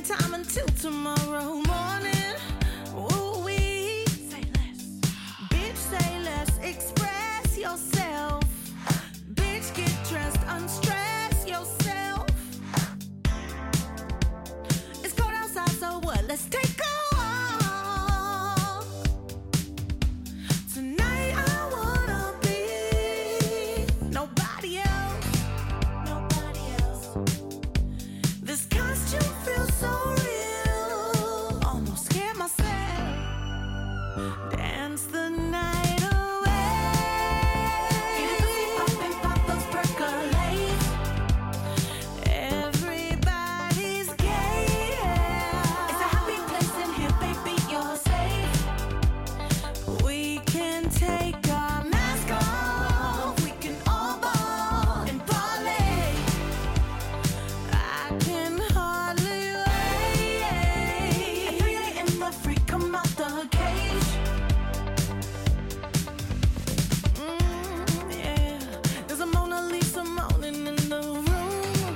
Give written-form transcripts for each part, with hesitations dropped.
time until tomorrow morning. Ooh, we say less. Bitch, say less. Express yourself. Bitch, get dressed, unstress yourself. It's cold outside, so what? Let's take a walk. Tonight I wanna be nobody else. Nobody else. This costume feels so real. Almost scared myself. Dance the night away. Get a pussy poppin', pop those percolate. Everybody's gay. It's a happy place in here, baby, you're safe. We can take our mask off. We can all ball and parlay. I can hardly wait. At 3 a.m. the freak come out the cage. Yeah. There's a Mona Lisa moaning in the room.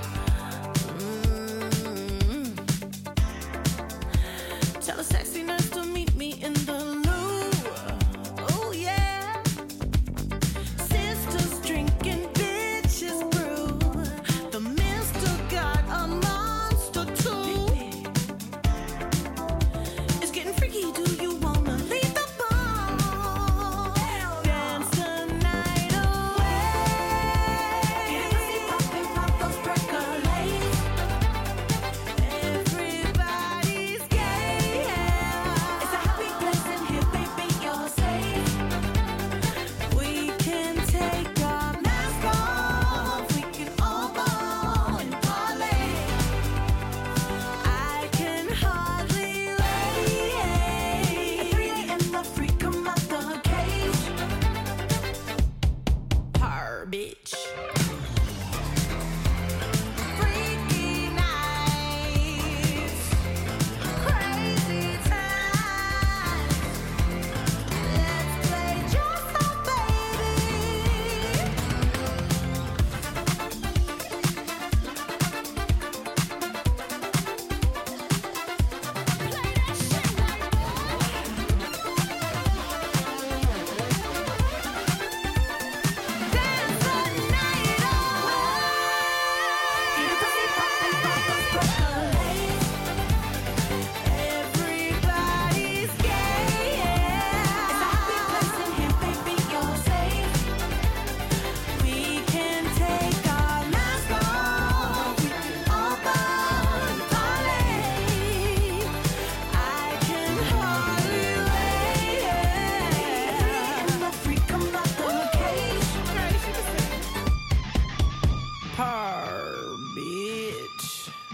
Tell a sexy nurse to meet me in the loo. Oh yeah. Sisters drinking, bitches brew. The mister got a monster too. It's getting freaky. Do you wanna leave the bar? Dance the night away. Get a pussy poppin', pop those percolate. Everybody's gay. It's a happy place in here, baby, you're safe. We can take our mask off. We can all ball and parlay. I can hardly wait. At 3 a.m. the freak come out the cage. Par bitch. Freaky nights, crazy times. Let's play just a baby. Play that shit like dance the night away. Get a pussy poppin', pop those percolate. Everybody's gay. It's a happy place in here, baby, you're safe. We can take our mask off. We can all ball and parlay. I can hardly wait. And the freak come out the cage. Par bitch.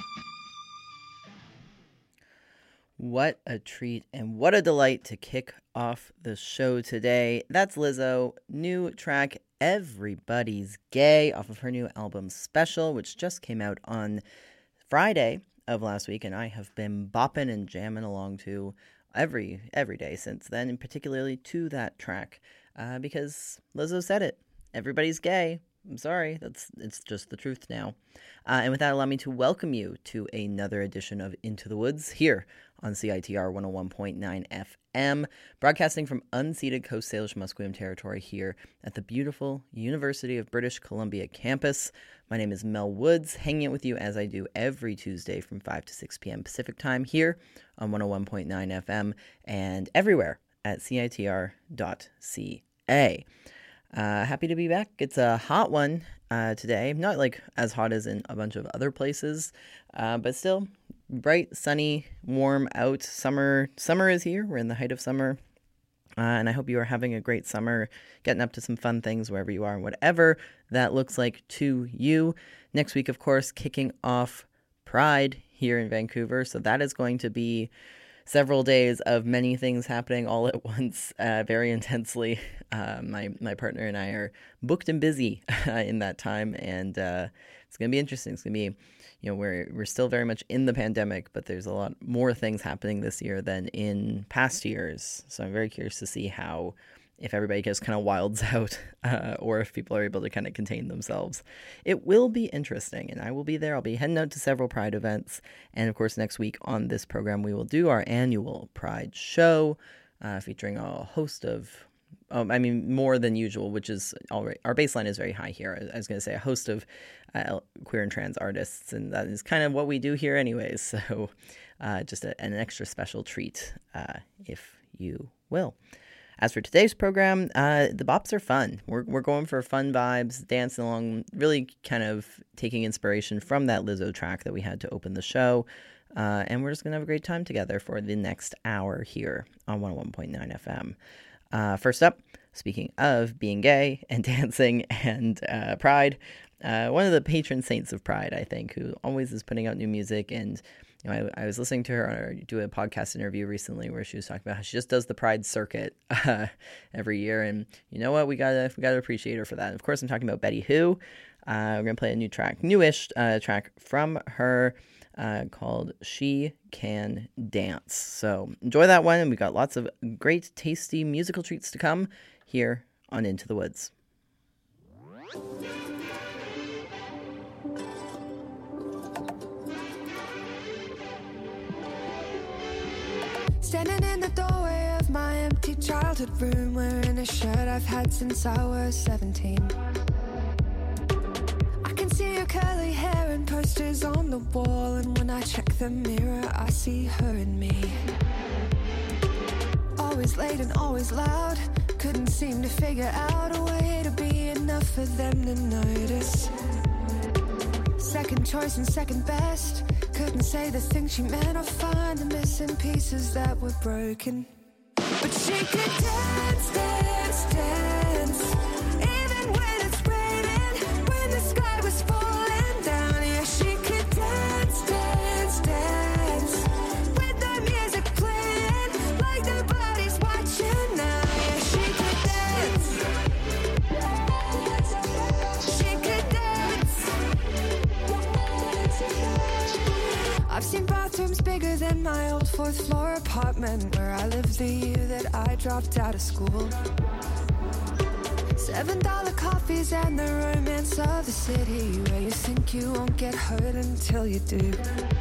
What a treat and what a delight to kick off the show today. That's Lizzo, new track Everybody's Gay off of her new album Special, which just came out on Friday of last week, and I have been bopping and jamming along to every day since then, and particularly to that track, because Lizzo said it. Everybody's gay. I'm sorry, it's just the truth now. And with that, allow me to welcome you to another edition of Into the Woods here on CITR 101.9 FM, broadcasting from unceded Coast Salish Musqueam territory here at the beautiful University of British Columbia campus. My name is Mel Woods, hanging out with you as I do every Tuesday from 5 to 6 p.m. Pacific time here on 101.9 FM and everywhere at CITR.ca. Happy to be back. It's a hot one today. Not like as hot as in a bunch of other places, but still bright, sunny, warm out. Summer is here. We're in the height of summer. And I hope you are having a great summer, getting up to some fun things wherever you are, whatever that looks like to you. Next week, of course, kicking off Pride here in Vancouver. So that is going to be several days of many things happening all at once, very intensely. My partner and I are booked and busy in that time, and it's going to be interesting. It's going to be, we're still very much in the pandemic, but there's a lot more things happening this year than in past years. So I'm very curious to see how if everybody just kind of wilds out, or if people are able to kind of contain themselves. It will be interesting, and I will be there. I'll be heading out to several Pride events. And of course, next week on this program, we will do our annual Pride show, featuring a host of, more than usual, which is already, our baseline is very high here. I was going to say a host of queer and trans artists, and that is kind of what we do here anyways. So just an extra special treat, if you will. As for today's program, the bops are fun. We're going for fun vibes, dancing along, really kind of taking inspiration from that Lizzo track that we had to open the show. And we're just going to have a great time together for the next hour here on 101.9 FM. First up, speaking of being gay and dancing and Pride, one of the patron saints of Pride, I think, who always is putting out new music. And I was listening to her do a podcast interview recently where she was talking about how she just does the Pride circuit every year. And you know what? We gotta appreciate her for that. And of course, I'm talking about Betty Who. We're gonna play a newish track from her called "She Can Dance." So enjoy that one, and we got lots of great, tasty musical treats to come here on Into the Woods. Standing in the doorway of my empty childhood room, wearing a shirt I've had since I was 17. I can see her curly hair and posters on the wall, and when I check the mirror, I see her and me. Always late and always loud, couldn't seem to figure out a way to be enough for them to notice. Second choice and second best, couldn't say the things she meant or find the missing pieces that were broken. But she could dance, dance, dance, even when it's raining, when the sky was falling down. Yeah, she could dance, dance, dance, with the music playing, like nobody's watching now. Yeah, she could dance, she could dance. I've seen bathrooms bigger than my old 4th floor apartment where I lived the year that I dropped out of school. $7 coffees and the romance of the city, where you think you won't get hurt until you do.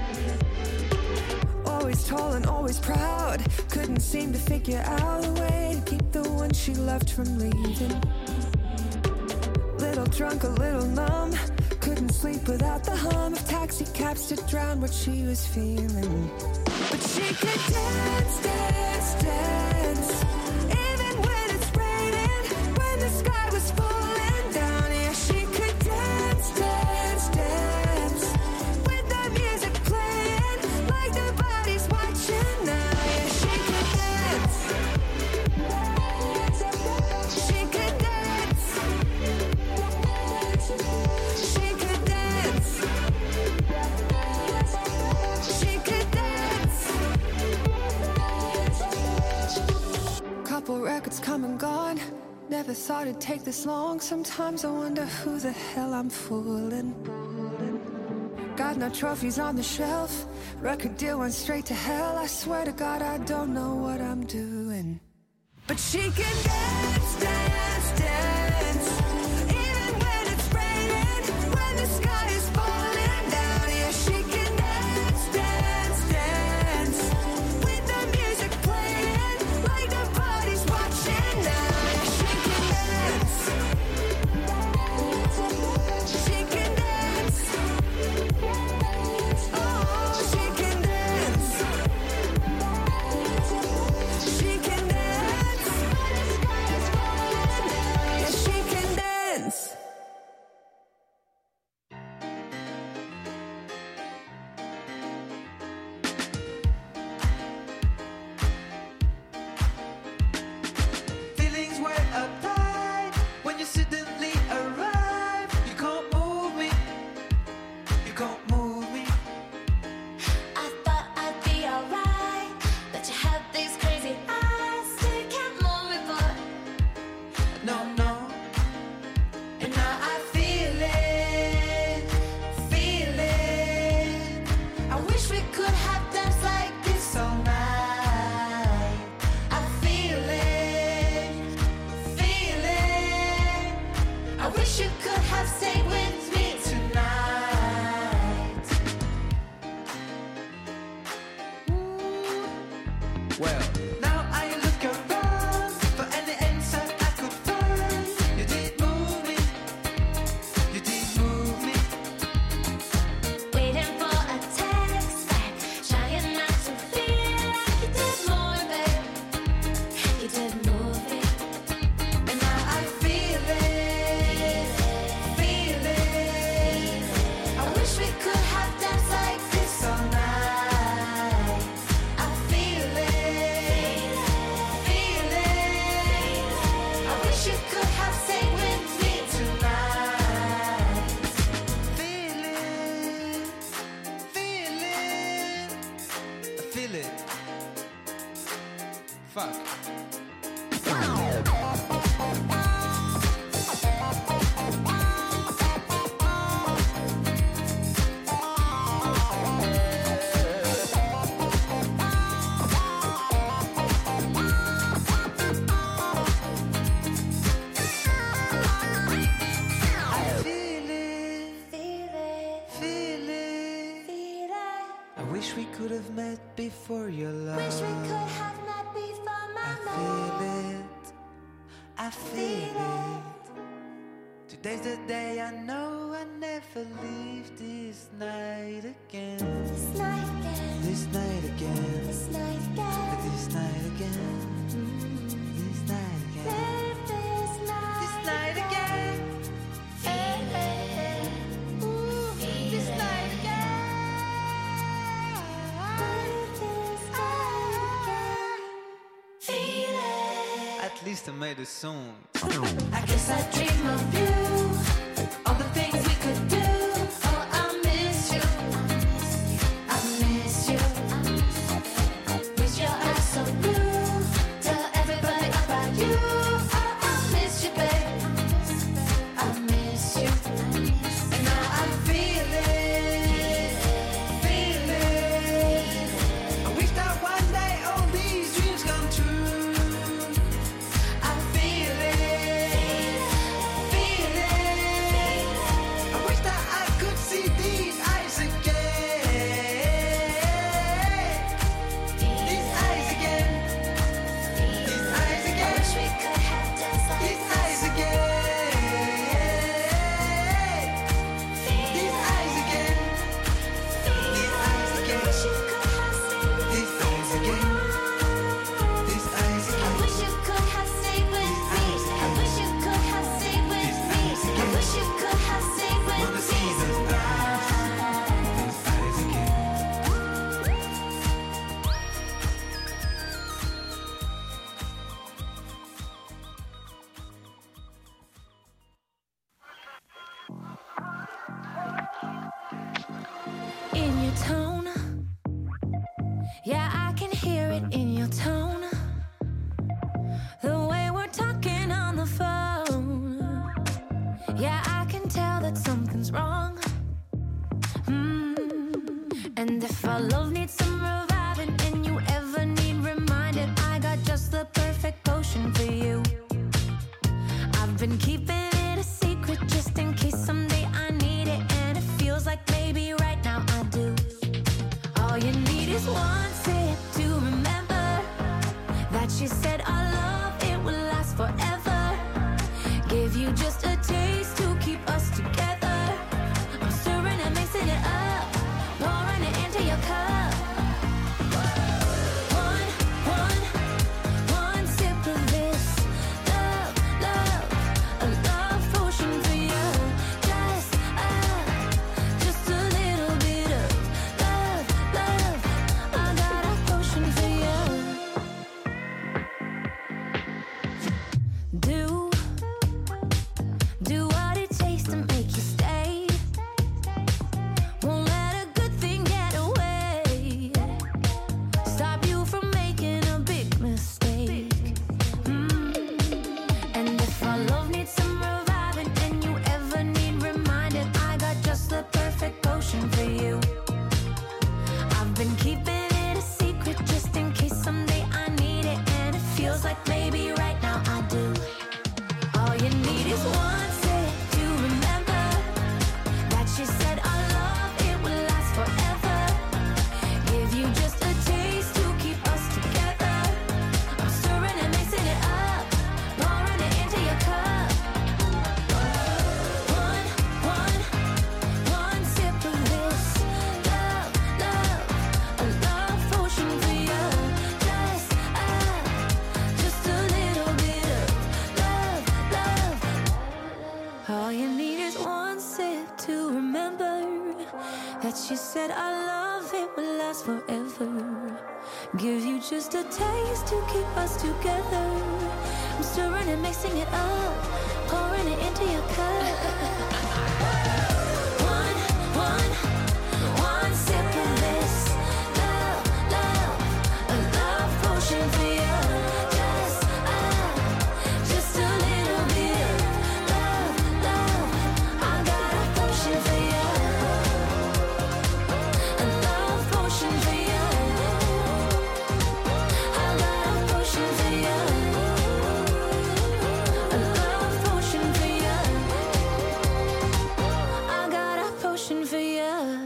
Always tall and always proud, couldn't seem to figure out a way to keep the one she loved from leaving. Little drunk, a little numb, couldn't sleep without the hum of taxi cabs to drown what she was feeling. But she could dance, dance, dance, even when it's raining, when the sky was falling down. Yeah, she could dance, dance, dance, with the music playing, like nobody's watching now. Yeah, she could dance, she could dance, she could dance, she could dance. Couple records come and gone, never thought it'd take this long. Sometimes I wonder who the hell I'm fooling. Got no trophies on the shelf, record deal went straight to hell. I swear to God I don't know what I'm doing. But she can dance, dance, dance, even when it's raining, when the sky is falling down. Yeah, she can dance, dance, dance, with the music playing, like nobody's watching now. Yeah, she can dance, she can dance, oh, she can dance, she can dance, yeah, she can dance. Feelings were applied when you suddenly arrive. You can't move me. You can't move me. I thought I'd be alright, but you have these crazy eyes, so you can't move me, but No, no. And now I feel it, feel it. I wish we could have danced like this all night. I feel it, Well, now I look around for any answer I could find. You did move me. You did move me. Waiting for a text back, trying not to feel like you did more, babe. You did move me. And now I feel it. Feel it. I wish we could have danced like this all night. I feel it. Feel it. I wish you could have stayed with me tonight. Feel it. Feel it. I feel it. Fuck. Feel it. Feel it, Feel it. feel it. I wish we could have met before your love. Wish we could have met before my I love. feel it. I feel it. Today's the day I know I never leave this night again. This night again, This night again. this night again. This night again. This night again. Live this night. This night again. Feel it. Ooh, This night again. live this night again. Feel it. At least I made a song. I guess I dream of you. All the things we could do. Oh, I miss you. I miss you. Wish your eyes so blue. Tell everybody about you. Oh, I miss you, babe. I miss you. And now I feel it. Feel it. I wish that one day all these dreams come true. I feel it. Feel it. I wish that I could see these eyes again. These eyes again. These eyes I again. wish we could have danced like These eyes again. These eyes again. These eyes again. Wish you could have stayed with These eyes again. These eyes I again. wish you could have stayed with me. I wish you could have stayed with me. I wish you could have stayed with Wanna me see those eyes. tonight. Those eyes again. In your tone, yeah, I can hear it in your tone. The way we're talking on the phone, yeah, I can tell that something's wrong. And if our love needs some reviving and you ever need reminded, I got just the perfect potion for you. I've been keeping it a secret just in case someday I need it, and it feels like maybe right now I do. All you need is one sip to remember that she said our love, it will last forever. Give you just a taste to keep us together. I'm stirring and mixing it up, pouring it into your cup. One sip of this love, love, a love potion for you. Just a little bit of love, love. I got said our love, it will last forever. Give you just a taste to keep us together. I'm stirring and mixing it up, pouring it into your cup. One sip of this love, a love potion for you. Just a little bit love. I got a potion for you, a love potion for you. I got a potion for you, a love potion for you. I got a potion for you.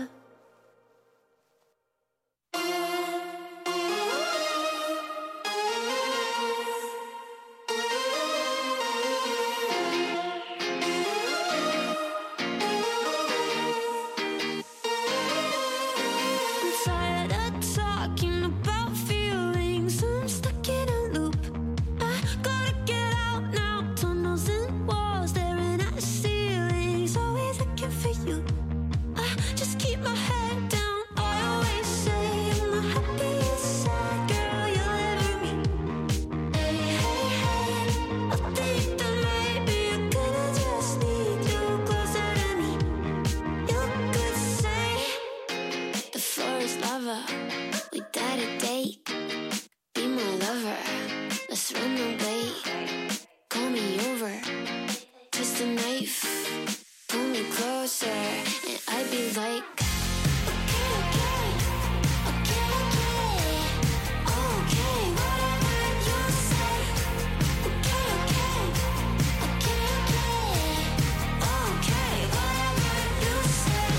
I'm tired of talking about feelings. I'm stuck in a loop. I gotta get out now. Tunnels and walls staring at the ceilings. Always looking for you. I just keep my head down. I always say I'm the happiest sad girl you'll ever meet. Hey, hey, hey. I think that maybe you're gonna just need you closer to me. You could say the floor is lava. We died a date. Be my lover. Let's run away. Call me over. Twist the knife. Pull me closer. And I'd be like, okay, okay. Okay, okay. Okay, whatever you say. Okay, okay. Okay, okay. Okay, whatever you say.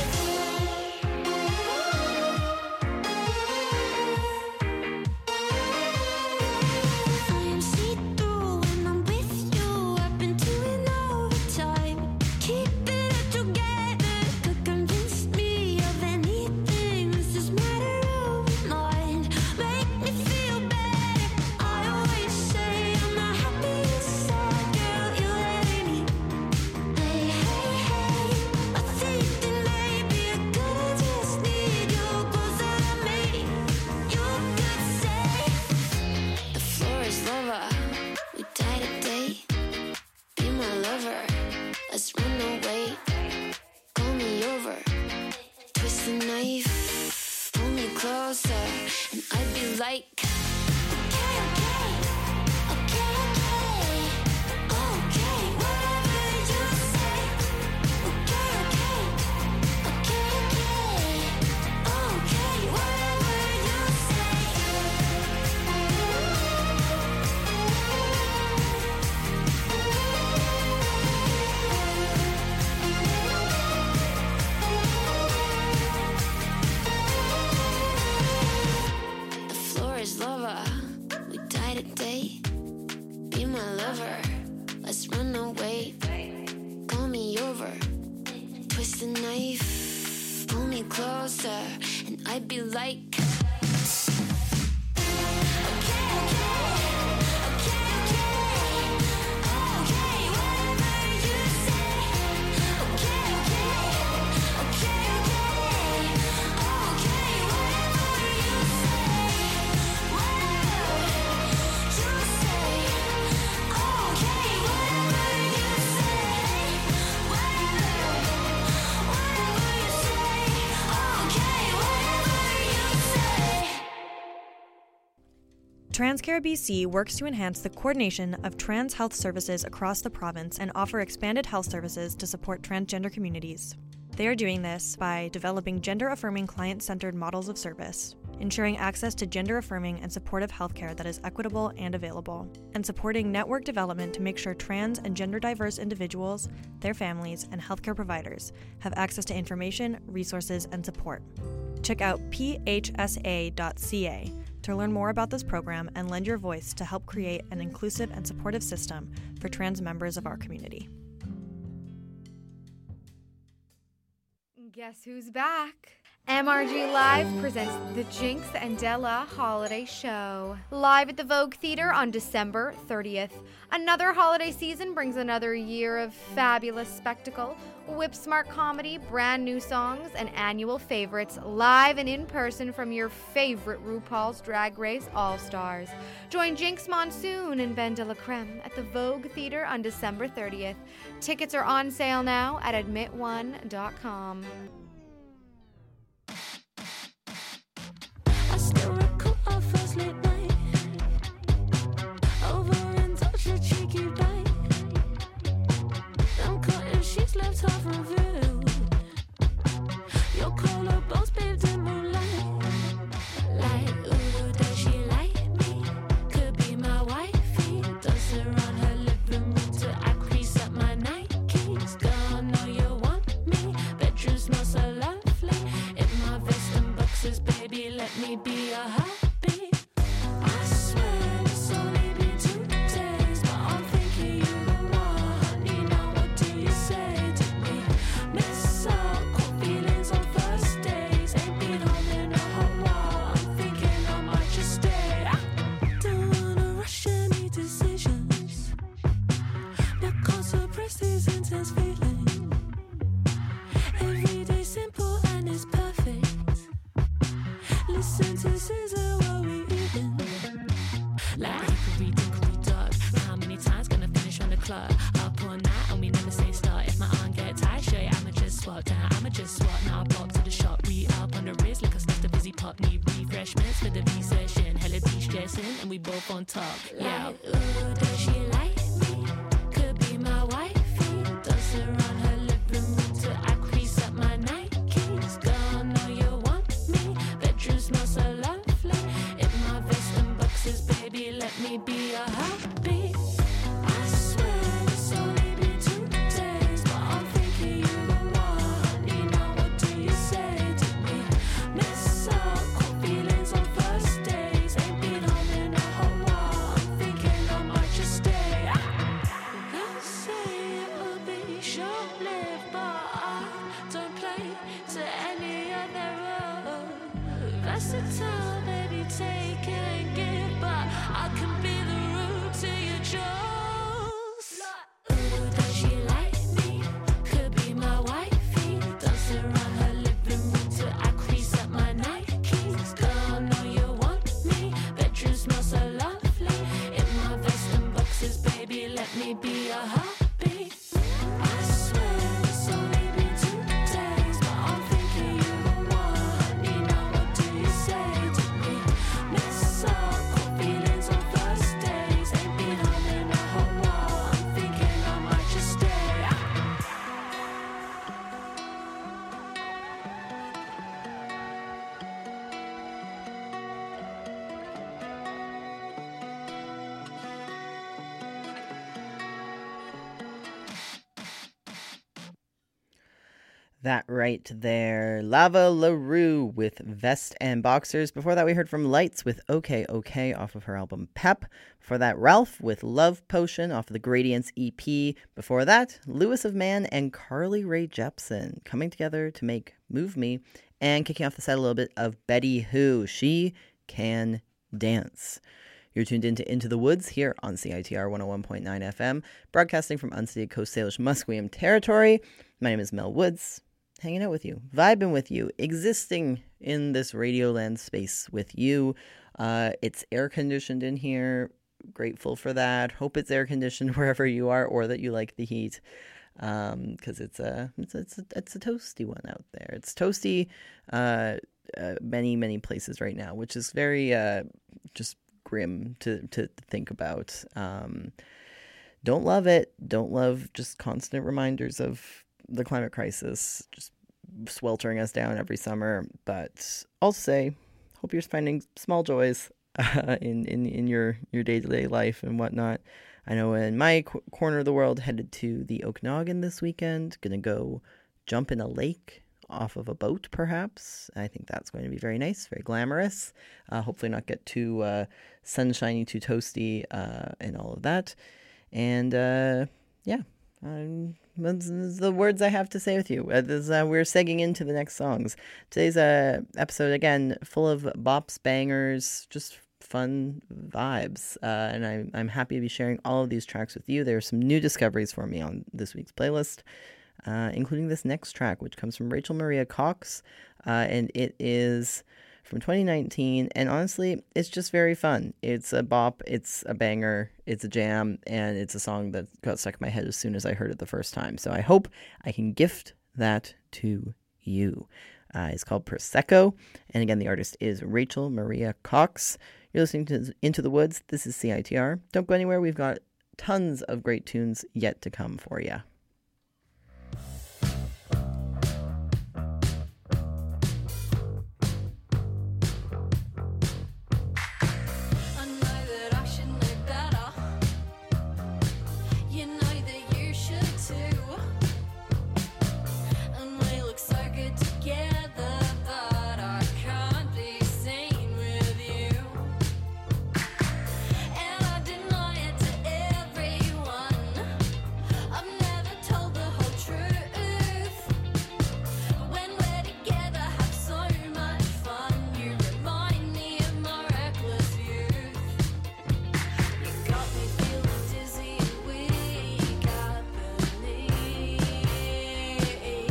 I am see-through when I'm with you. I've been doing overtime. Keeping it together could convince me of anything. This is matter of mind. Make me feel better. I always say I'm the happiest sad girl you'll ever meet. Hey, hey, hey. I think that maybe you're gonna just need you closer to me. You could say the floor is lava. We died a date. Be my lover. Let's run away. Call me over. Twist the knife. Pull me closer. And I'd be like, okay, okay. Okay, okay. Okay, whatever you say. Okay, okay. Okay, okay. Okay, whatever you say. The floor is lava. We died a date. Be my lover. Let's run away. Call me over. Twist the knife. Pull me closer. And I'd be like, okay, okay. Okay, okay. Okay, whatever you say. Okay, okay. Okay, okay. Okay, whatever you say. Whatever you say. Okay, whatever you say. Whatever you say. Okay, whatever you say. TransCare BC works to enhance the coordination of trans health services across the province and offer expanded health services to support transgender communities. They are doing this by developing gender-affirming client-centered models of service, ensuring access to gender-affirming and supportive healthcare that is equitable and available, and supporting network development to make sure trans and gender-diverse individuals, their families, and healthcare providers have access to information, resources, and support. Check out phsa.ca to learn more about this program and lend your voice to help create an inclusive and supportive system for trans members of our community. Guess who's back? MRG Live presents the Jinx and Della Holiday Show. Live at the Vogue Theater on December 30th. Another holiday season brings another year of fabulous spectacle, whip-smart comedy, brand new songs, and annual favorites live and in person from your favorite RuPaul's Drag Race All-Stars. Join Jinx Monsoon and Ben de la Creme at the Vogue Theater on December 30th. Tickets are on sale now at admitone.com. I still recall our first late night. Over and touch a cheeky bite. Them cotton sheets left half revealed. Your collarbones bathed in moonlight. Like, ooh, does she like me? Could be my wifey. Dancing around her living room till I crease up my Nikes. Girl, I know you want me. Bedroom smells so lovely. In my vest and boxes, baby, let me be your hubby. I swear it's only been 2 days, but I'm thinking you the one. Honey, now what do you say to me? Miss out, caught feelings on first days. Ain't been home in a hot while. I'm thinking I might just stay. Don't wanna rush any decisions, but can't suppress these intense feelings. Every day simple and it's perfect. Listen to SZA while we eating. Like hickory dickory dock. How many times gonna finish on the clock? Up all night and we never say start. If my arm get tight, sure, I'ma just swap down. I'ma just swap. Now I pop to the shop. Re up on the wrist like I stuffed a busy pop. Need refreshments for the V session. Hella de-stressing and we both on top. Yeah. Like, ooh, does she like me? Could be my wifey. Dancing around her living room till I crease up my Nikes. Girl, I know you want me. Bedroom smells so lovely. In my vest and boxes, baby, let me be your hubby. I swear it's only been 2 days, but I'm thinking you the one. Honey, now what do you say to me? Miss out, caught feelings on first days. Ain't been home in a hot while. I'm thinking I might just stay. They say it'll be short-lived, but I don't play to any other role. Versatile, baby, take and give, but I can be the root to your jaws. Ooh, does she like me? Could be my wifey. Dancing around her living room till I crease up my Nikes. Girl, I know you want me. Bedroom smells so lovely. In my vest and boxes, baby, let me be your hubby. I swear it's only been 2 days, but I'm thinking you the one. Honey, now what do you say to me? Miss out, caught feelings on first days. Ain't been home in a hot while. I'm thinking I might just stay. That right there, Lava LaRue with Vest and Boxers. Before that, we heard from Lights with OK OK off of her album Pep. Before that, Ralph with Love Potion off of the Gradients EP. Before that, Lewis of Man and Carly Rae Jepsen coming together to make Move Me. And kicking off the set a little bit of Betty Who. She can dance. You're tuned into the Woods here on CITR 101.9 FM, broadcasting from unceded Coast Salish Musqueam territory. My name is Mel Woods, hanging out with you, vibing with you, existing in this Radioland space with you. It's air conditioned in here. Grateful for that. Hope it's air conditioned wherever you are, or that you like the heat, because it's a toasty one out there. It's toasty, many places right now, which is very just grim to think about. Don't love it. Don't love just constant reminders of the climate crisis just sweltering us down every summer. But I'll say, hope you're finding small joys in your day-to-day life and whatnot. I know in my corner of the world, headed to the Okanagan this weekend. Gonna go jump in a lake off of a boat, perhaps. I think that's going to be very nice, very glamorous. Hopefully not get too sunshiny, too toasty, and all of that. And yeah, I'm That's the words I have to say with you. We're segging into the next songs. Today's episode, again, full of bops, bangers, just fun vibes. And I'm happy to be sharing all of these tracks with you. There are some new discoveries for me on this week's playlist, including this next track, which comes from Rachel Maria Cox. And it is from 2019, and honestly, it's just very fun. It's a bop, it's a banger, it's a jam, and it's a song that got stuck in my head as soon as I heard it the first time. So I hope I can gift that to you. It's called Prosecco, and again, the artist is Rachel Maria Cox. You're listening to Into the Woods. This is CITR. Don't go anywhere. We've got tons of great tunes yet to come for you. I know that I should know better. You know that you should too. And we look so good together, but I can't be seen with you. And I deny it to everyone. I've never told the whole truth. When we're together, have so much fun. You remind me of my reckless youth. You got me feeling dizzy and weak at the knees.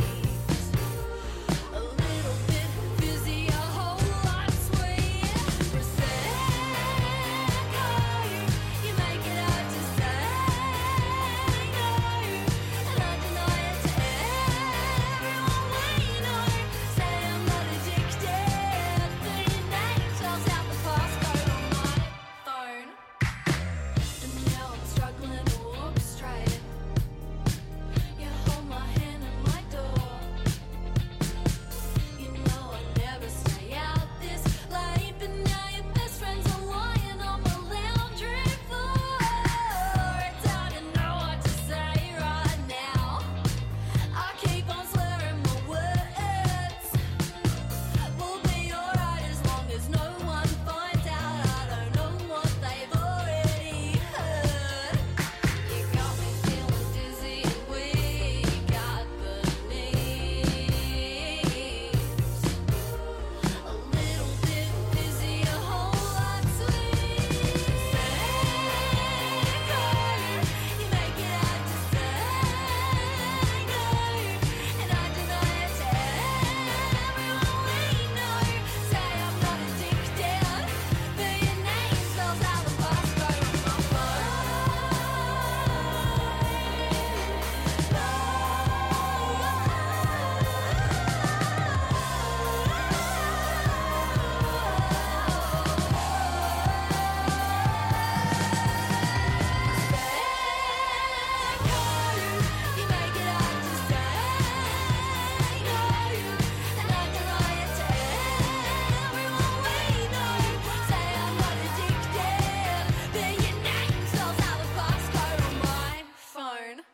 A little bit fizzy, a whole lot sweet. Prosecco, you make it hard to say no, and I deny it to everyone we know. Say I'm not addicted, but your name spells out the passcode on my phone. And now I'm struggling to walk straight. You hold my hand at my door. You know I never stay out this late, but now your best friends are lying on the lounge room floor. It's hard to know what to say right now. I keep on slurring my words. We'll be alright as long as no one finds out. I don't know what they've already heard. You got me feeling dizzy and weak at the knees. A little bit fizzy, a whole lot sweet. Prosecco, you make it hard to say no, and I deny it to everyone we know. Say I'm not addicted, but your name spells out the passcode on my You make it hard to say no, and I deny it to everyone we know. Say I'm not addicted, but your name spells out the passcode on my phone.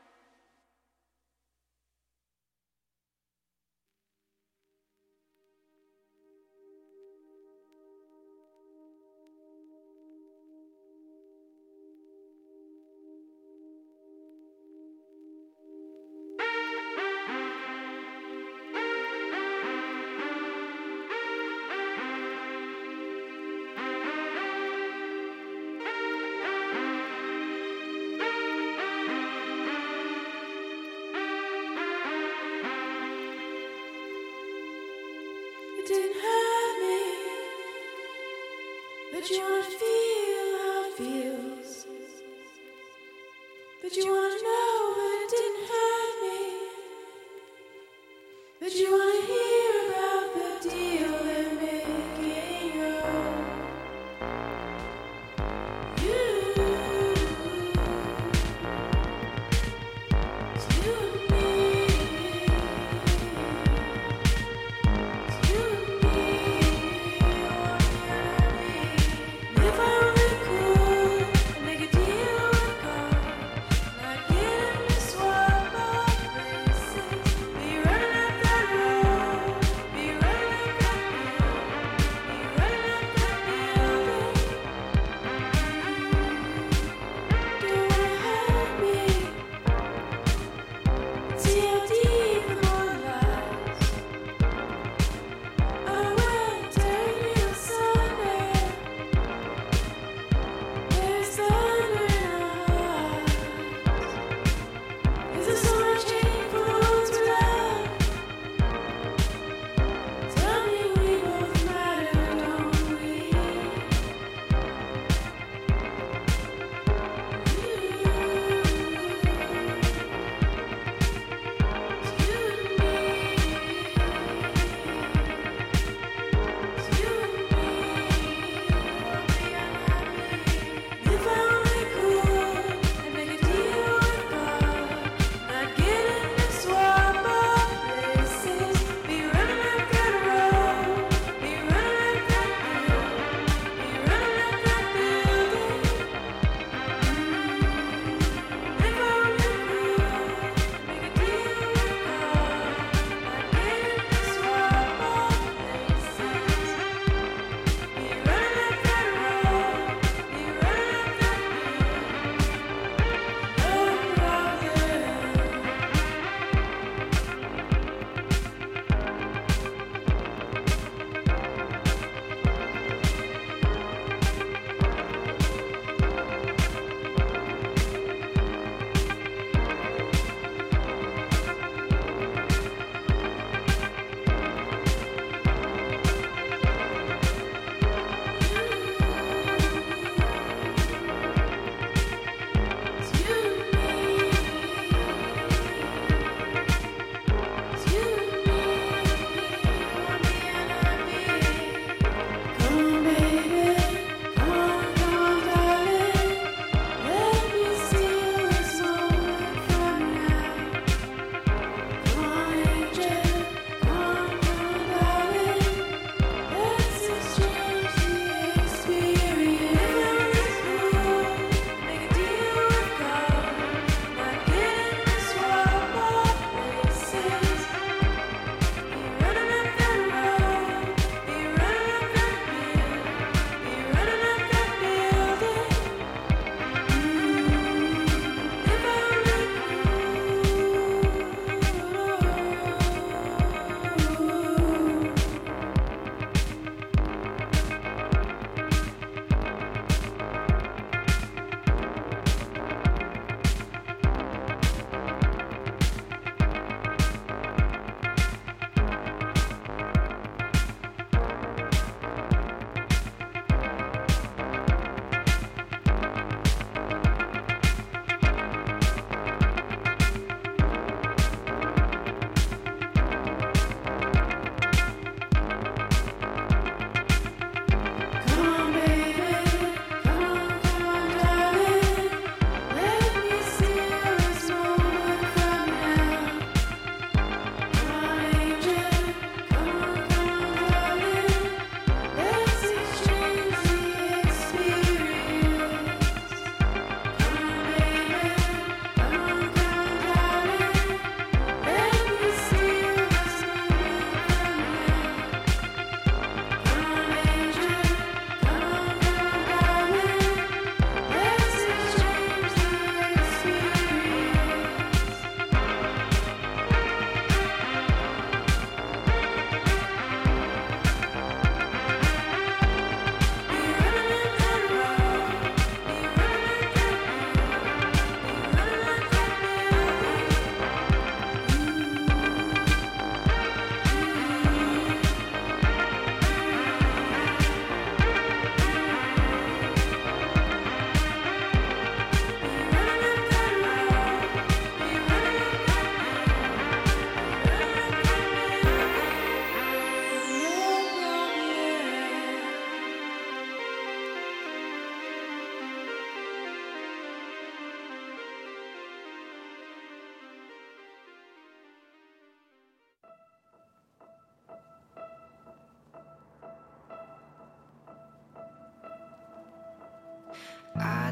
It didn't hurt me, but you wanna feel how it feels. But you wanna know, but it didn't hurt me. But you wanna hear about the deal they're making your own. It's you and me. It's you and me. If I were cool, make a deal with God. Not getting to swap our places. Be running up that road.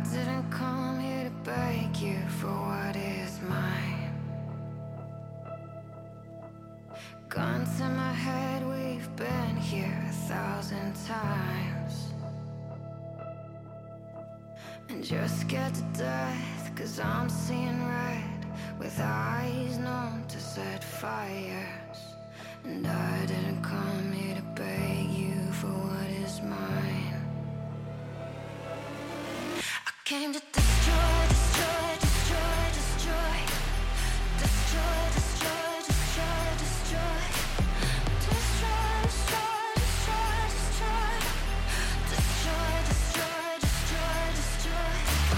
didn't come here to beg you for what is mine. Gun to my head, we've been here 1,000 times. And you're scared to death, 'cause I'm seeing red, with eyes known to set fires. And I didn't come here to beg you for what is mine. I came to destroy, destroy, destroy, destroy. Destroy, destroy, destroy, destroy. Destroy, destroy, destroy, destroy. Destroy, destroy, destroy, destroy.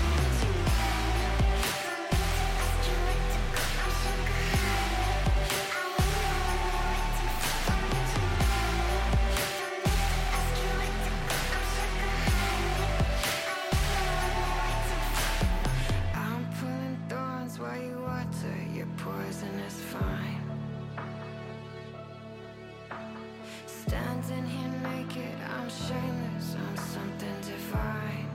I'm pulling thorns while you water your poison is fine. Standing here naked, I'm shameless, I'm something divine.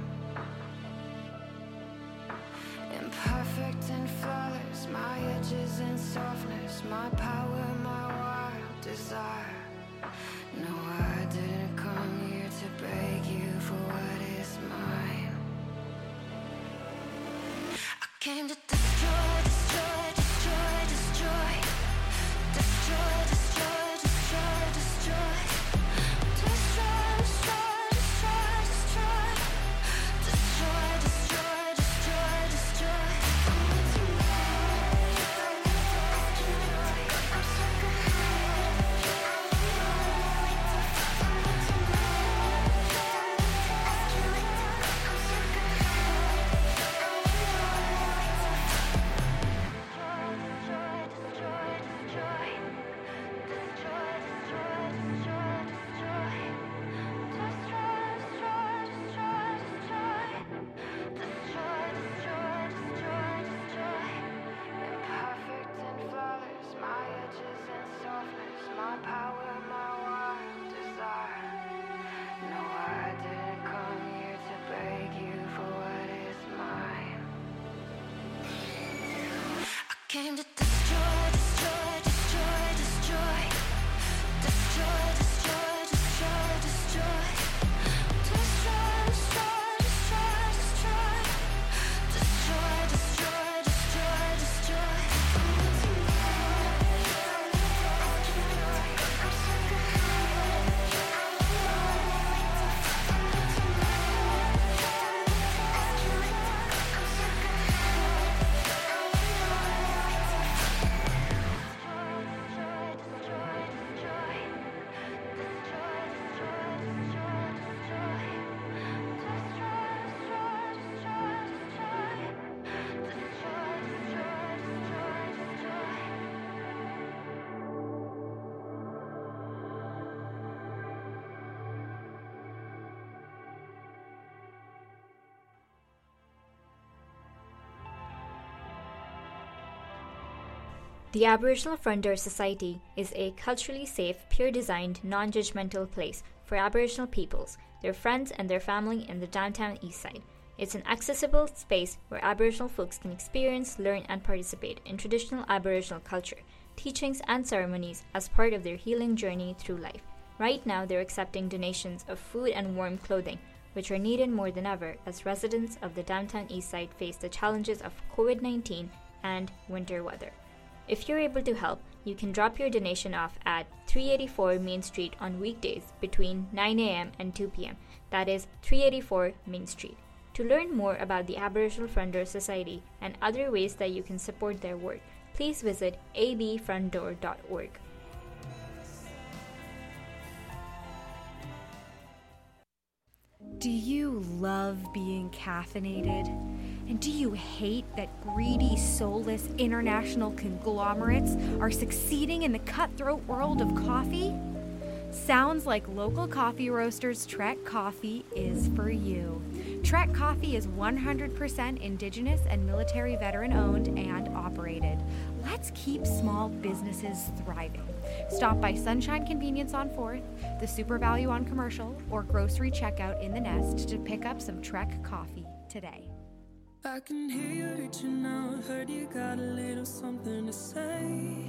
Imperfect and flawless, my edges and softness, my power, my wild desire. No, I didn't come here to beg you for what is mine. I came to destroy, destroy, destroy, destroy. Destroy, destroy, destroy, destroy. Destroy, destroy, destroy, destroy. Destroy, destroy, destroy, destroy. Imperfect and flawless, my edges and softness, my power, my wild desire. No, I didn't come here to beg you for what is mine. I came to destroy, destroy, destroy, destroy. Destroy, destroy, destroy, destroy. Destroy, destroy, destroy, destroy. Destroy, destroy, destroy, destroy. The Aboriginal Front Door Society is a culturally safe, peer-designed, non-judgmental place for Aboriginal peoples, their friends and their family in the downtown east side. It's an accessible space where Aboriginal folks can experience, learn and participate in traditional Aboriginal culture, teachings and ceremonies as part of their healing journey through life. Right now they're accepting donations of food and warm clothing, which are needed more than ever as residents of the downtown east side face the challenges of COVID-19 and winter weather. If you're able to help, you can drop your donation off at 384 Main Street on weekdays between 9 a.m. and 2 p.m. That is 384 Main Street. To learn more about the Aboriginal Front Door Society and other ways that you can support their work, please visit abfrontdoor.org. Do you love being caffeinated? And do you hate that greedy, soulless international conglomerates are succeeding in the cutthroat world of coffee? Sounds like local coffee roasters Trek Coffee is for you. Trek Coffee is 100% Indigenous and military veteran owned and operated. Let's keep small businesses thriving. Stop by Sunshine Convenience on 4th, the Super Value on Commercial, or grocery checkout in the Nest to pick up some Trek Coffee today. I can hear you reaching out, heard you got a little something to say.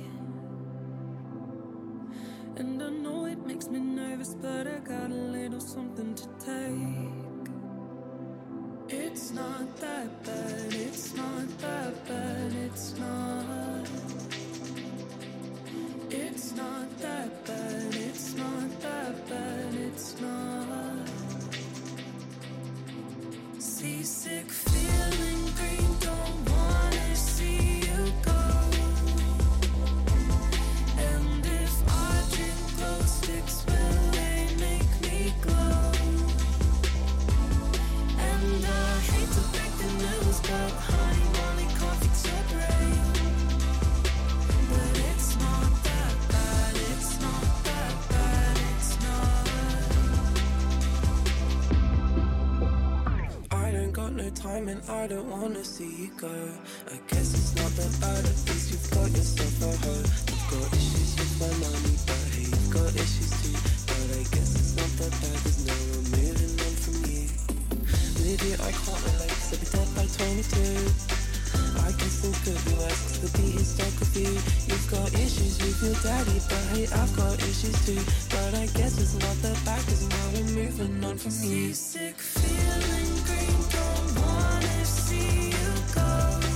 And I know it makes me nervous, but I got a little something to take. It's not that bad, it's not that bad, it's not. It's not that bad, it's not that bad, it's not. Seasick, feeling green, don't wanna see you go. And if I drink glow sticks, will they make me glow? And I hate to break the news, but honey, only coffee to brain. But it's not that bad, it's not that bad, it's not. I don't got no time and I don't wanna see you go. I guess it's not that bad, at least you've got yourself a hoe. You've got issues with my money, but hey, you've got issues too. But I guess it's not that bad, there's no one moving on from you. With you I can't relate, 'cause I'll be dead by 22. I guess things could be worse, 'cause the beat is stuck with you. You've got issues with your daddy, but hey, I've got issues too. But I guess it's not that bad, 'cause now we're moving on from you. Seasick, feeling green, don't wanna see you go.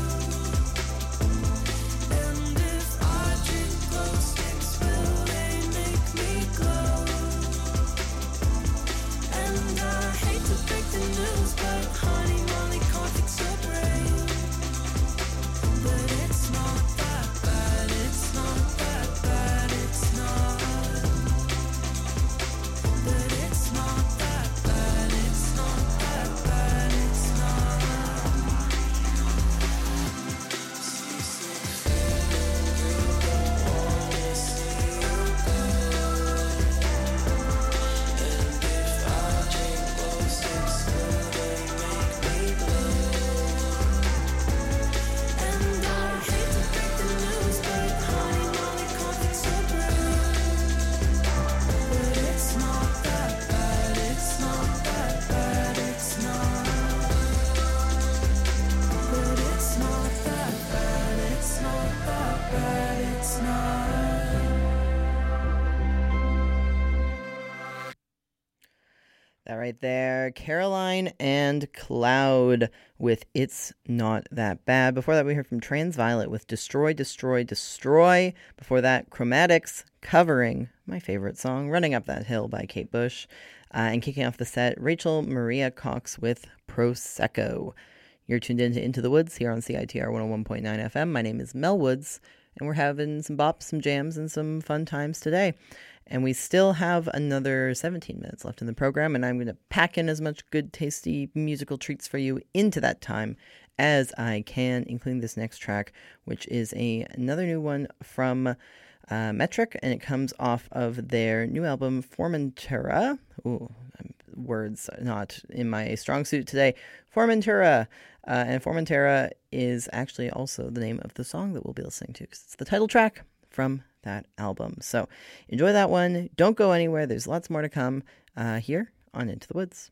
And if I drink glow sticks, will they make me glow? And I hate to break the news, but honey, only coffee to brain. But it's not that bad, it's not that bad, it's not. But it's not that bad, it's not that bad, it's not. Seasick, feeling green, don't wanna see you go. And if I drink glow sticks, will they make me glow? And I hate to break the news, but honey, only coffee to brain. But it's not that bad, it's not that bad, it's not. But it's not that bad, it's not that bad, it's not. That right there, Caroline and Cloud with It's Not That Bad. Before that, we heard from Transviolet with Destroy, Destroy, Destroy. Before that, Chromatics covering my favorite song, Running Up That Hill by Kate Bush. And kicking off the set, Rachel Maria Cox with Prosecco. You're tuned into the Woods here on CITR 101.9 FM. My name is Mel Woods, and we're having some bops, some jams, and some fun times today. And we still have another 17 minutes left in the program, and I'm going to pack in as much good, tasty musical treats for you into that time as I can, including this next track, which is another new one from Metric, and it comes off of their new album, Formentera. Ooh, words not in my strong suit today. Formentera. And Formentera is actually also the name of the song that we'll be listening to, because it's the title track from that album. So enjoy that one. Don't go anywhere. There's lots more to come here on Into the Woods.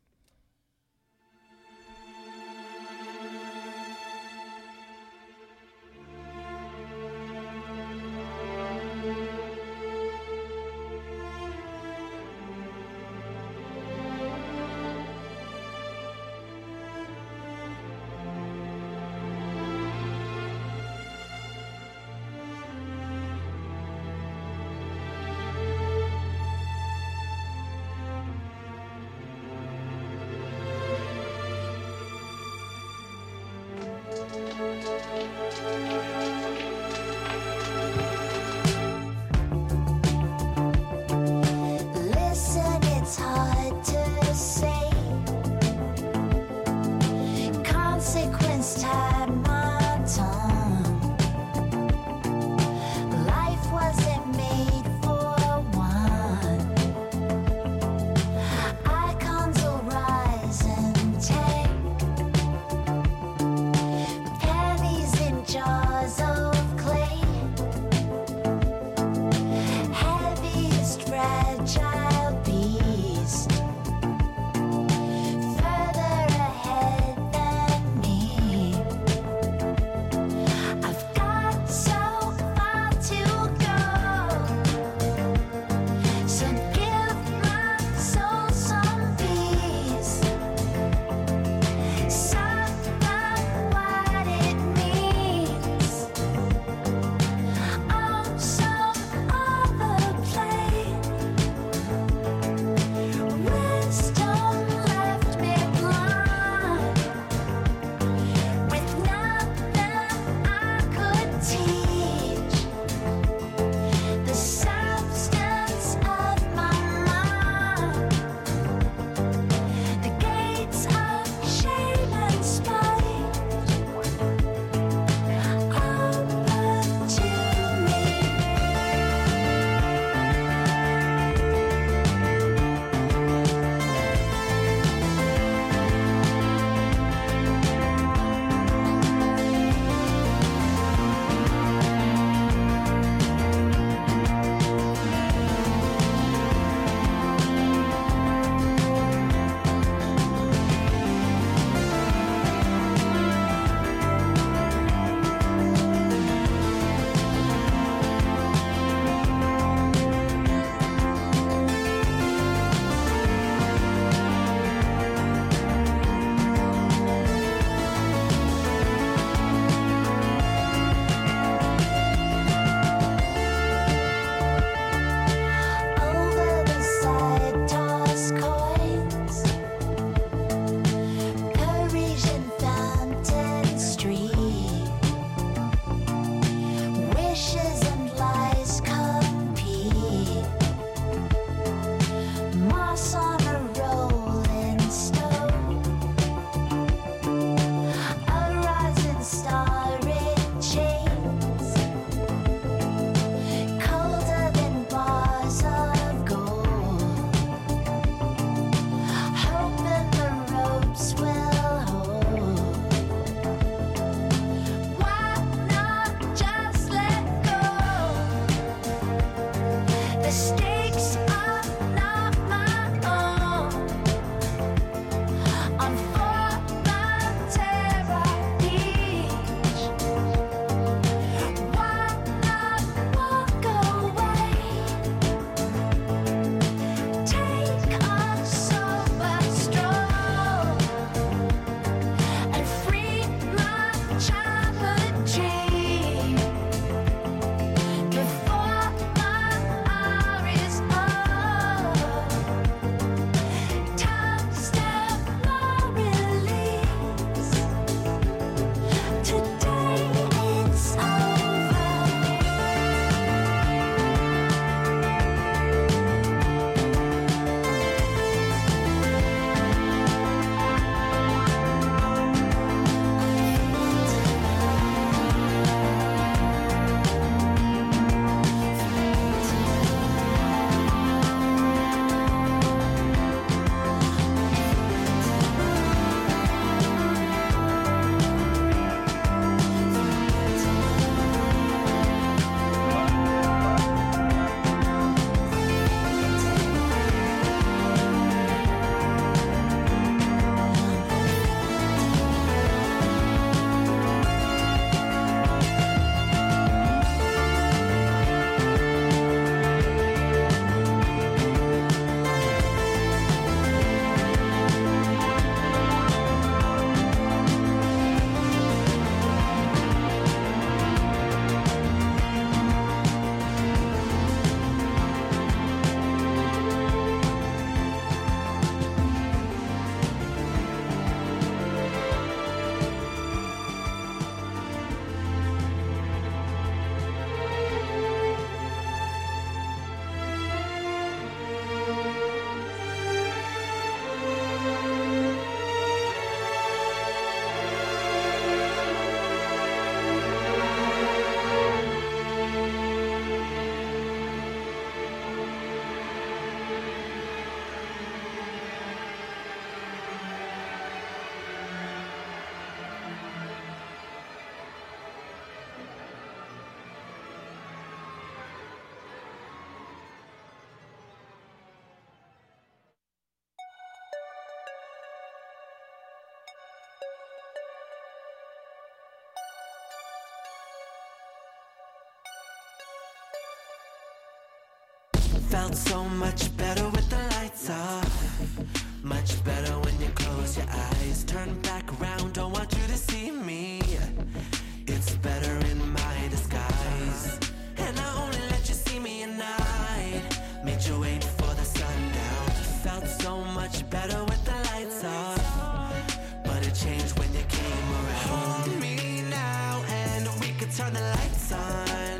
Felt so much better with the lights off. Much better when you close your eyes. Turn back around, don't want you to see me. It's better in my disguise. And I only let you see me at night. Made you wait for the sundown. Felt so much better with the lights off. But it changed when you came around. Hold me now and we could turn the lights on.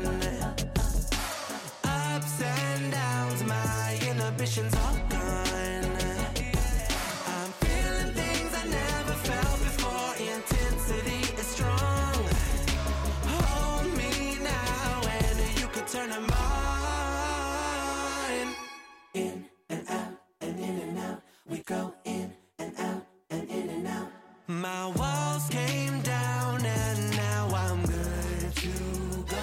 Ups and downs, my inhibitions all gone. I'm feeling things I never felt before. Intensity is strong. Hold me now and you could turn them on. In and out and in and out. We go in and out and in and out. My walls came down and now I'm good to go.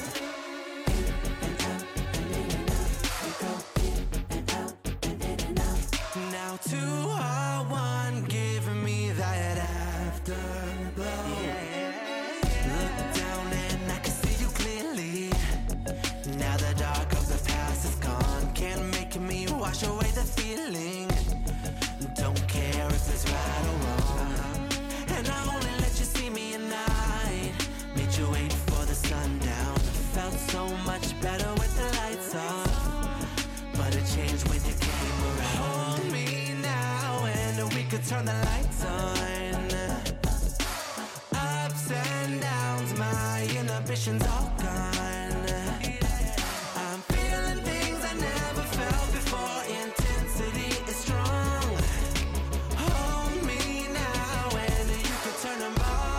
Now 2 or 1, giving me that afterglow. Look down and I can see you clearly. Now the dark of the past is gone. Can't make me wash away the feeling. Don't care if it's right or wrong. And I only let you see me at night. Made you wait for the sundown. Felt so much better with the lights off. But it changed when you came around. Hold me now and we could turn the lights on. Ups and downs, my inhibitions all gone. I'm feeling things I never felt before. Intensity is strong. Hold me now and you could turn them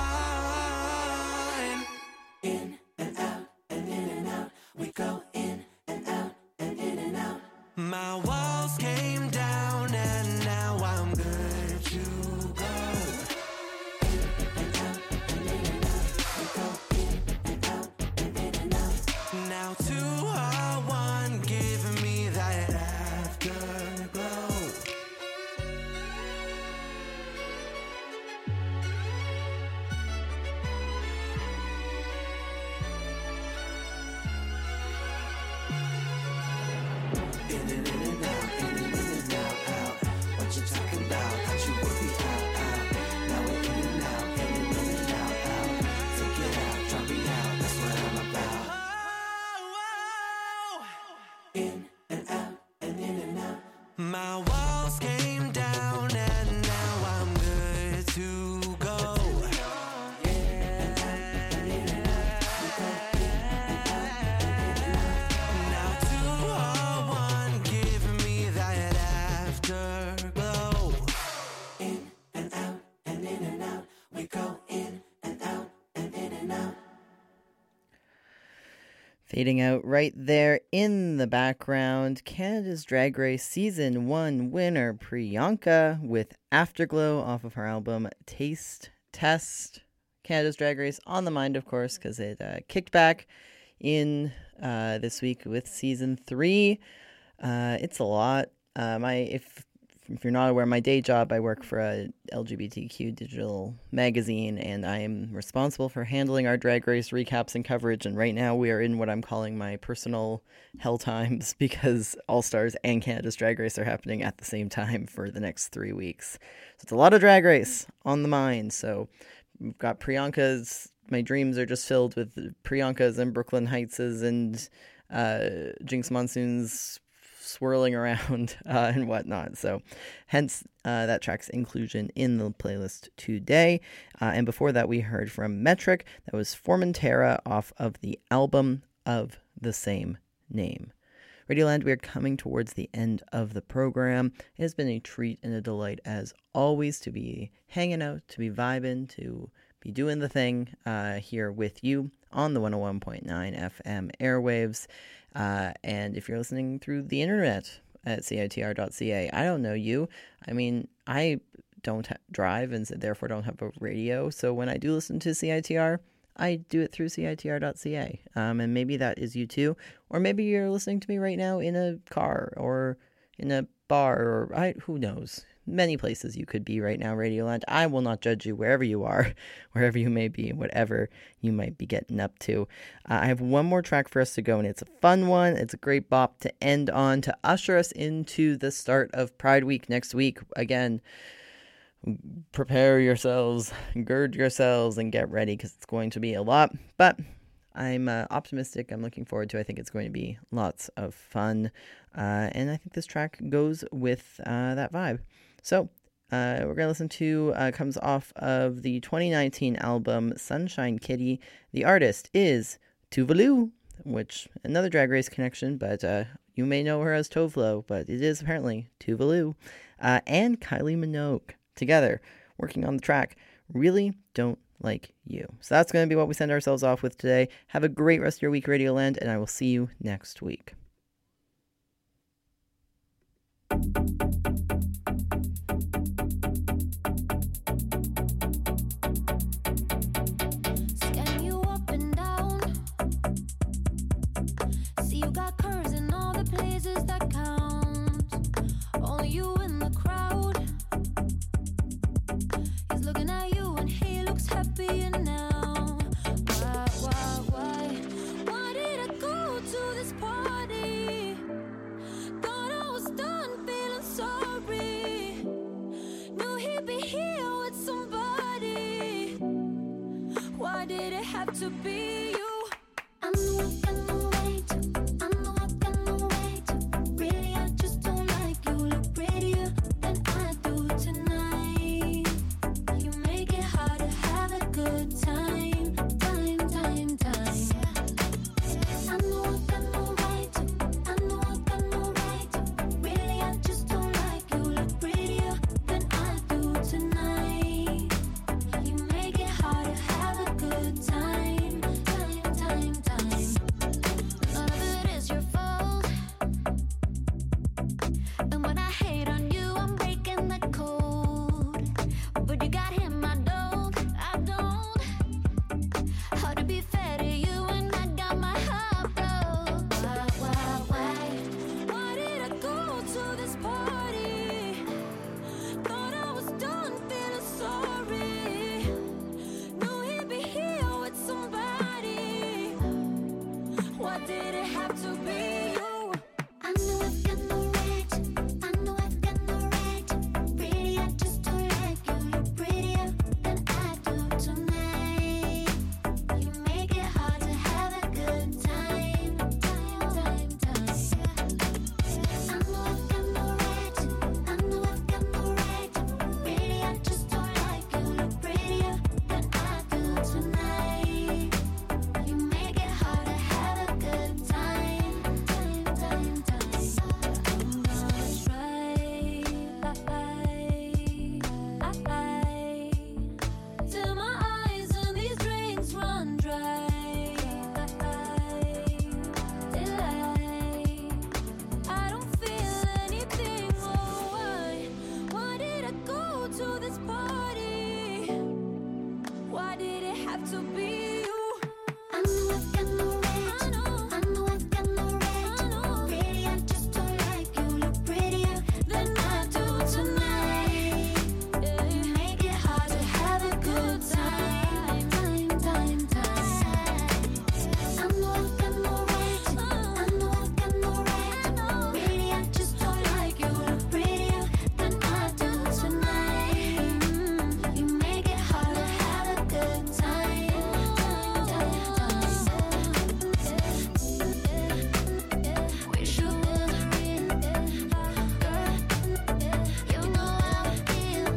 on. In and out and in and out. We go in and out and in and out. My walls came down and now I'm good to go. Now 2 or 1, giving me that afterglow. In and out, in and out. What you talking about? Thought you would be out. Now we're in and out, out. Take it out, drop me out. That's what I'm about. In and out and in and out. My walls came down and now I'm good to go. Now 2 or 1, giving me that afterglow. In and out and in and out. We go in and out and in and out. Fading out right there in the background, Canada's Drag Race Season 1 winner Priyanka with Afterglow off of her album Taste Test. Canada's Drag Race on the mind, of course, because it kicked back in this week with Season 3. It's a lot. If you're not aware, my day job, I work for a LGBTQ digital magazine, and I am responsible for handling our Drag Race recaps and coverage. And right now we are in what I'm calling my personal hell times because All Stars and Canada's Drag Race are happening at the same time for the next 3 weeks. So it's a lot of Drag Race on the mind. So we've got Priyanka's. My dreams are just filled with Priyanka's and Brooklyn Heights's and Jinx Monsoon's swirling around and whatnot. So hence that track's inclusion in the playlist today. And before that, we heard from Metric. That was Formentera off of the album of the same name. Radioland, we are coming towards the end of the program. It has been a treat and a delight as always to be hanging out, to be vibing, to be doing the thing here with you on the 101.9 FM airwaves. And if you're listening through the internet at CITR.ca, I don't know you. I mean, I don't drive and therefore don't have a radio. So when I do listen to CITR, I do it through CITR.ca. And maybe that is you too. Or maybe you're listening to me right now in a car or in a bar or who knows. many places you could be right now, Radioland. I will not judge you wherever you are, wherever you may be, and whatever you might be getting up to. I have one more track for us to go, and it's a fun one. It's a great bop to end on, to usher us into the start of Pride Week next week. Again, prepare yourselves, gird yourselves, and get ready, because it's going to be a lot. But I'm optimistic. I'm looking forward to it. I think it's going to be lots of fun. And I think this track goes with that vibe. So we're going to listen to, comes off of the 2019 album Sunshine Kitty. The artist is Tuvalu, which, another Drag Race connection, but you may know her as Tovlo, but it is apparently Tuvalu. And Kylie Minogue, together, working on the track Really Don't Like You. So that's going to be what we send ourselves off with today. Have a great rest of your week, Radioland, and I will see you next week. Scan you up and down. See you got curves in all the places that count. Only you in the crowd. He's looking at you and he looks happier now. Why? Why did I go to this party? Thought I was done feeling sorry. Knew he'd be here with somebody. Why did it have to be you? I know I got no way to. I know I got no way to. Really, I just don't like you. Look prettier than I do tonight. You make it hard to have a good time. I know I got no right to. I know I got no right to. Really, I just don't like you. Look prettier than I do tonight. You make it hard to have a good time. None of it is your fault. And when I hate on you, I'm breaking the code. But you got him, I don't. Hard to be fair to you, and I got my heart broke. Why did I go to this party? Thought I was done feeling sorry. Knew he'd be here with somebody. Why did it have to be you? I know I've got no right. I know I've got no right. Really, I just don't like you. Look prettier than I do tonight. You make it hard to have a good time. I know I've got no right. I know I've got no right. Really, I just don't like you. Look prettier than I do tonight. You make it hard to have a good time. I'm gonna try till my eyes and these drinks run dry. I don't feel anything. Why did I go to this party? Why did it have to be you? I know I've got no right. I know I've got no right. Really, I just don't like you. Look prettier than I do tonight. You make it hard to have a good time. I know I've got no right. I know I've got no right. Really, I just don't like you. Look prettier than I do tonight. You make it hard to have a good time. Wish you was real, girl. You know how I feel.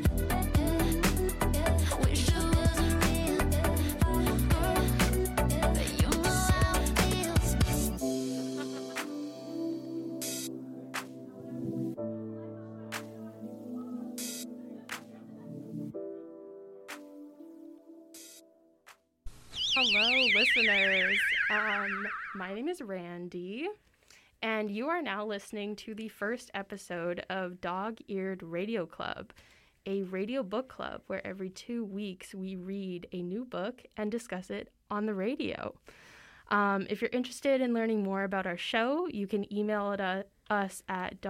Wish you was real, girl. You know how I feel. Hello, listeners. My name is Randy, and you are now listening to the first episode of Dog-Eared Radio Club, a radio book club where every 2 weeks we read a new book and discuss it on the radio. If you're interested in learning more about our show, you can email us at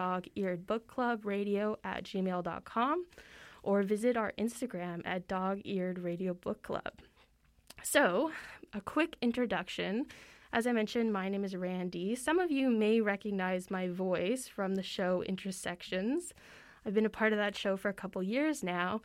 dogearedbookclubradio@gmail.com or visit our Instagram at dogearedradiobookklub. So, a quick introduction. As I mentioned, my name is Randy. Some of you may recognize my voice from the show Intersections. I've been a part of that show for a couple years now,